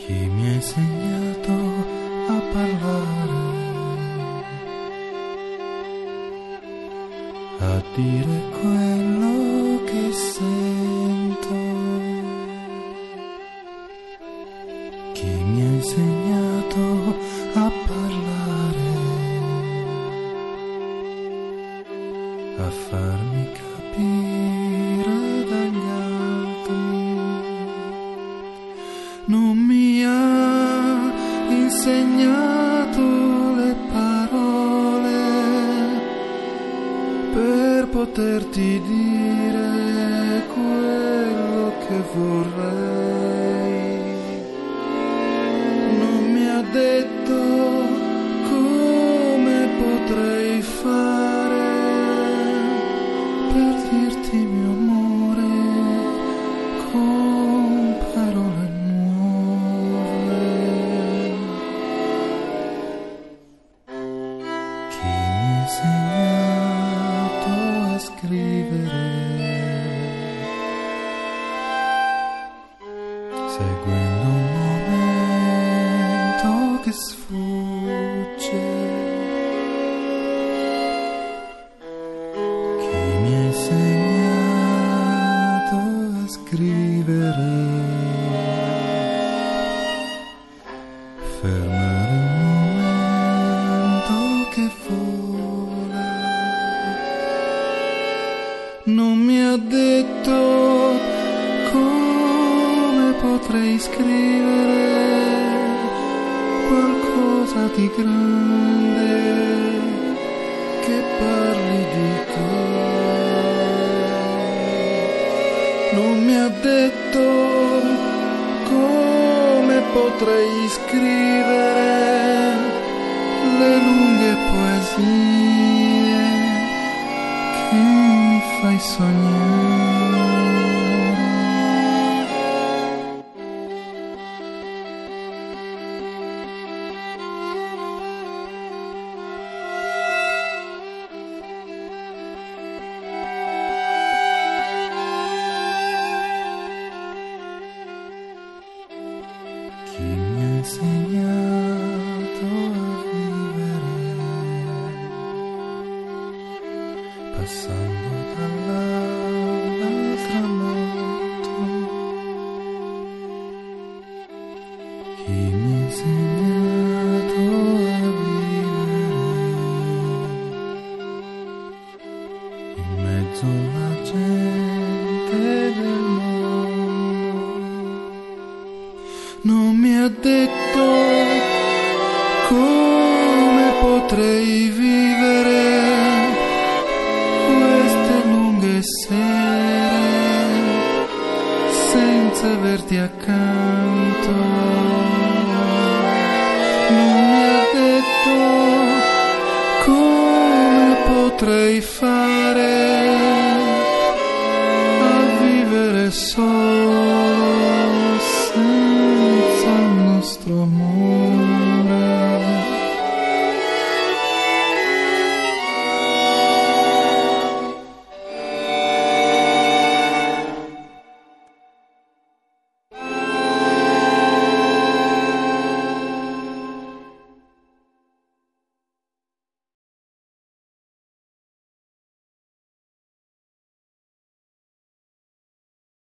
Chi mi ha insegnato a parlare, a dire quello che sento? Chi mi ha insegnato a parlare, a farmi capire dagli altri? Non mi ha insegnato le parole per poterti dire quello che vorrei. Non mi ha detto come potrei fare per dirti mio amore con parole nuove. Chi mi ha insegnato a scrivere, seguendo un momento che sfugge? Chi mi ha insegnato a scrivere, fermare un momento che vola? Non mi ha detto come potrei scrivere qualcosa di grande che parli di te. Non mi ha detto come potrei scrivere le lunghe poesie che mi fai sognare. Chi mi ha insegnato a vivere, passando dall'alba al tramonto? Chi mi ha insegnato a vivere in mezzo alla gente del mondo? Non mi ha detto come potrei vivere queste lunghe sere senza averti accanto. Non mi ha detto come potrei fare